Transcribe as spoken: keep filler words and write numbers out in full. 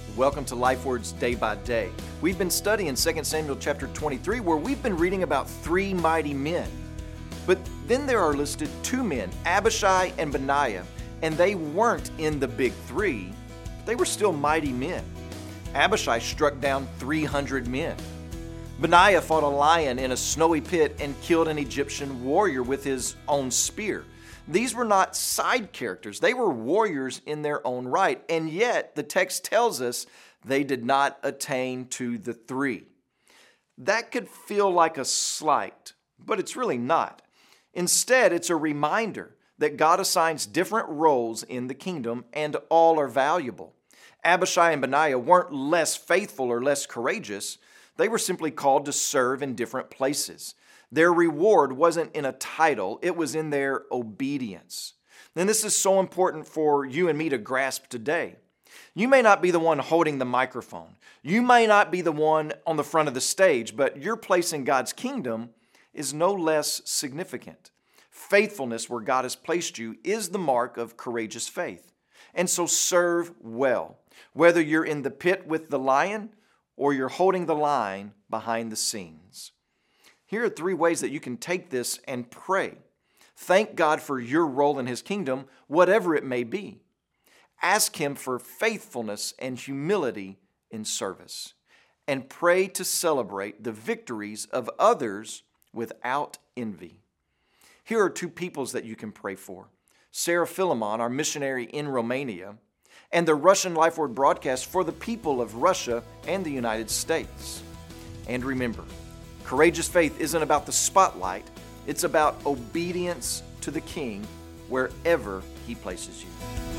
Welcome to Life Words Day by Day. We've been studying Second Samuel chapter twenty-three, where we've been reading about three mighty men. But then there are listed two men, Abishai and Benaiah, and they weren't in the big three, but they were still mighty men. Abishai struck down three hundred men. Benaiah fought a lion in a snowy pit and killed an Egyptian warrior with his own spear. These were not side characters. They were warriors in their own right, and yet the text tells us they did not attain to the three. That could feel like a slight, but it's really not. Instead, it's a reminder that God assigns different roles in the kingdom, and all are valuable. Abishai and Benaiah weren't less faithful or less courageous. They were simply called to serve in different places. Their reward wasn't in a title, it was in their obedience. And this is so important for you and me to grasp today. You may not be the one holding the microphone. You may not be the one on the front of the stage, but your place in God's kingdom is no less significant. Faithfulness where God has placed you is the mark of courageous faith. And so serve well, whether you're in the pit with the lion or you're holding the line behind the scenes. Here are three ways that you can take this and pray. Thank God for your role in His kingdom, whatever it may be. Ask Him for faithfulness and humility in service. And pray to celebrate the victories of others without envy. Here are two peoples that you can pray for. Sarah Philemon, our missionary in Romania, and the Russian Life Word broadcast for the people of Russia and the United States. And remember, courageous faith isn't about the spotlight, it's about obedience to the King wherever He places you.